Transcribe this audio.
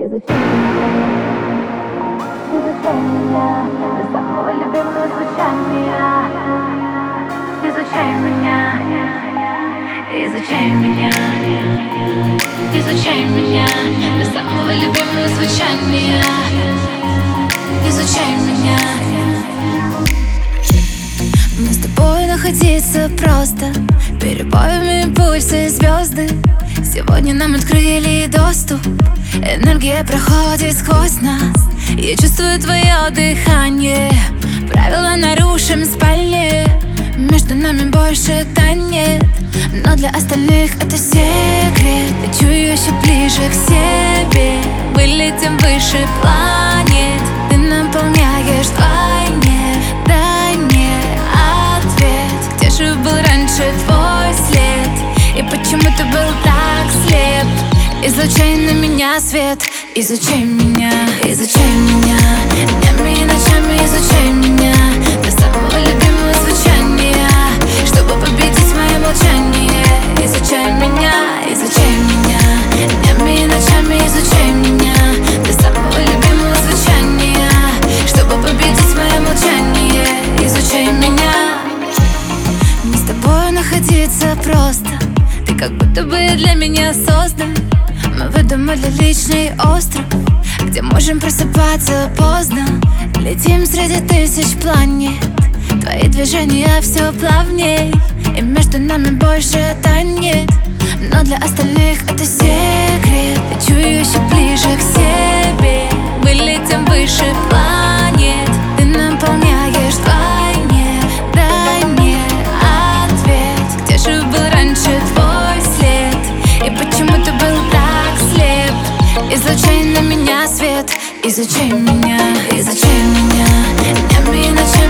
изучай меня до самого любимого звучания. Изучай меня, изучай меня, изучай меня до самого любимого звучания. Изучай меня. Мы с тобой находиться просто, перебоями пульсы звезды. Сегодня нам открыли доступ, энергия проходит сквозь нас. Я чувствую твое дыхание, правила нарушим в спальне. Между нами больше тайны, но для остальных это секрет. Я чую еще ближе к себе, мы летим выше планет. Ты наполняешь вдвойне, дай мне ответ. Где же был раньше твой след, и почему ты был так слеп? Излучай на меня свет, изучай меня, изучай меня. Днями и ночами изучай меня до самого любимого звучания, чтобы победить мое молчание. Изучай меня, изучай меня. Днями и ночами изучай меня до самого любимого звучания, чтобы победить мое молчание. Изучай меня. Не с тобой находиться просто, ты как будто бы для меня создан. Мы выдумали личный остров, где можем просыпаться поздно. Летим среди тысяч планет, твои движения все плавней, и между нами больше тайны, но для остальных это секрет. Я чую еще ближе к себе, мы летим выше планет. Ты наполняешь вдвойне, дай мне ответ. Где же был раньше твой след, и почему ты был так слеп? Излучай на меня свет, изучай меня, изучай меня. Днями и ночами